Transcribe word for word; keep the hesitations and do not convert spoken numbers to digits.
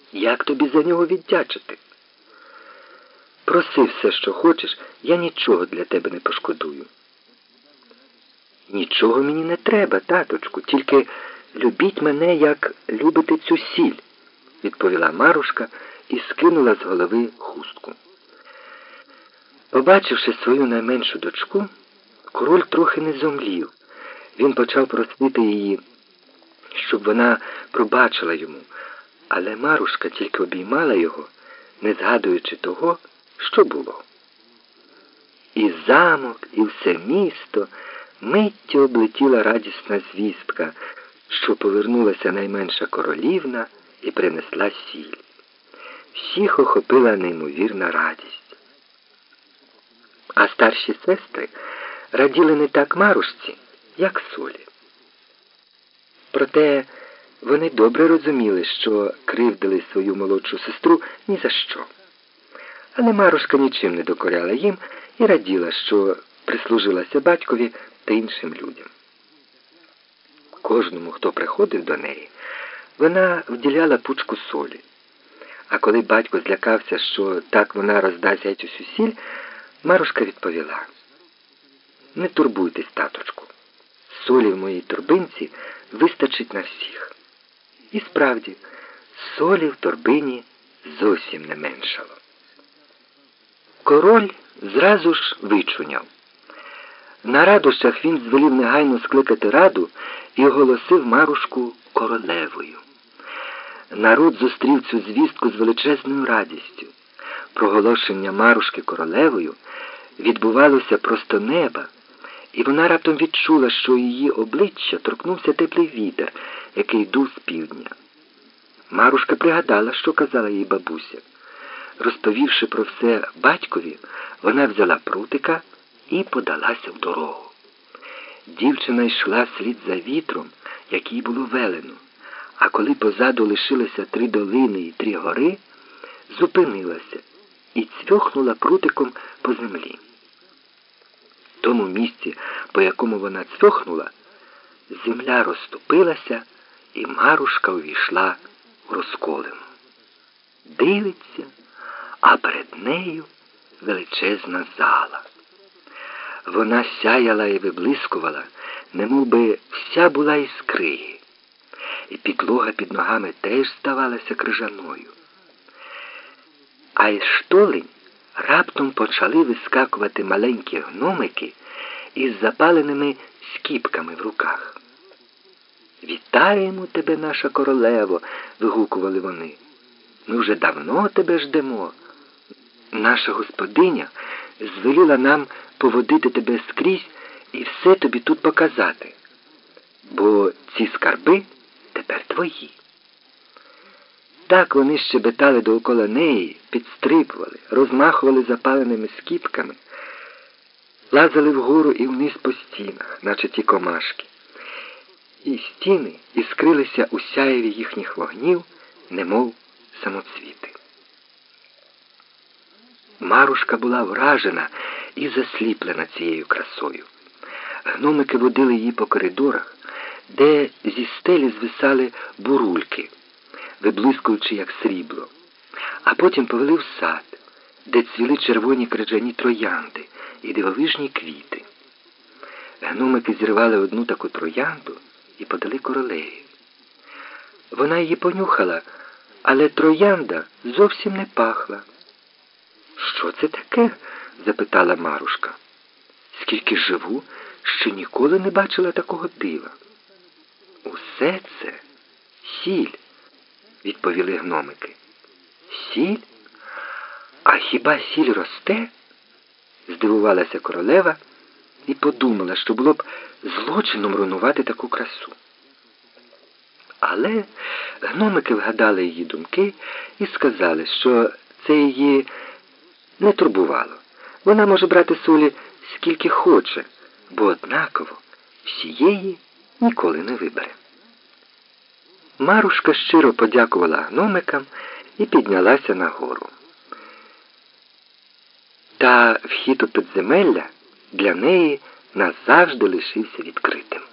Як тобі за нього віддячити? Проси все, що хочеш, я нічого для тебе не пошкодую. Нічого мені не треба, таточку, тільки любіть мене, як любите цю сіль, відповіла Марушка і скинула з голови хустку. Побачивши свою найменшу дочку, король трохи не зомлів. Він почав просити її, щоб вона пробачила йому, але Марушка тільки обіймала його, не згадуючи того, що було. І замок, і все місто миттю облетіла радісна звістка, що повернулася найменша королівна і принесла сіль. Всіх охопила неймовірна радість. А старші сестри раділи не так Марушці, як Солі. Проте вони добре розуміли, що кривдили свою молодшу сестру ні за що. Але Марушка нічим не докоряла їм і раділа, що прислужилася батькові та іншим людям. Кожному, хто приходив до неї, вона вділяла пучку солі. А коли батько злякався, що так вона роздасть геть усю сіль, Марушка відповіла: «Не турбуйтесь, таточку, солі в моїй торбинці вистачить на всіх». І справді, солі в торбині зовсім не меншало. Король зразу ж вичуняв. На радощах він звелів негайно скликати раду і оголосив Марушку королевою. Народ зустрів цю звістку з величезною радістю. Проголошення Марушки королевою відбувалося просто неба, і вона раптом відчула, що її обличчя торкнувся теплий вітер, який дув з півдня. Марушка пригадала, що казала їй бабуся. Розповівши про все батькові, вона взяла прутика і подалася в дорогу. Дівчина йшла слід за вітром, як їй було велено, а коли позаду лишилися три долини і три гори, зупинилася і цьохнула прутиком по землі. В тому місці, по якому вона цьохнула, земля розступилася, і Марушка увійшла в розколину. Дивиться, а перед нею величезна зала. Вона сяяла і виблискувала, немов би вся була із криги. І підлога під ногами теж ставалася крижаною. А із штолень раптом почали вискакувати маленькі гномики із запаленими скіпками в руках. «Вітаємо тебе, наша королево!» – вигукували вони. «Ми вже давно тебе ждемо. Наша господиня звеліла нам поводити тебе скрізь і все тобі тут показати, бо ці скарби тепер твої». Так вони щебетали довкола неї, підстрибували, розмахували запаленими скіпками, лазили вгору і вниз по стінах, наче ті комашки. І стіни іскрилися у сяєві їхніх вогнів, немов самоцвіти. Марушка була вражена і засліплена цією красою. Гномики водили її по коридорах, де зі стелі звисали бурульки, виблискуючи, як срібло. А потім повели в сад, де цвіли червоні крижані троянди і дивовижні квіти. Гномики зірвали одну таку троянду і подали королеві. Вона її понюхала, але троянда зовсім не пахла. «Що це таке?» – запитала Марушка. «Скільки живу, ще ніколи не бачила такого дива». «Усе це сіль», – відповіли гномики. «Сіль? А хіба сіль росте?» – здивувалася королева і подумала, що було б злочином руйнувати таку красу. Але гномики вгадали її думки і сказали, що це її не турбувало. Вона може брати солі скільки хоче, бо однаково всієї ніколи не вибере. Марушка щиро подякувала гномикам і піднялася нагору. Та вхід у підземелля для неї назавжди лишився відкритим.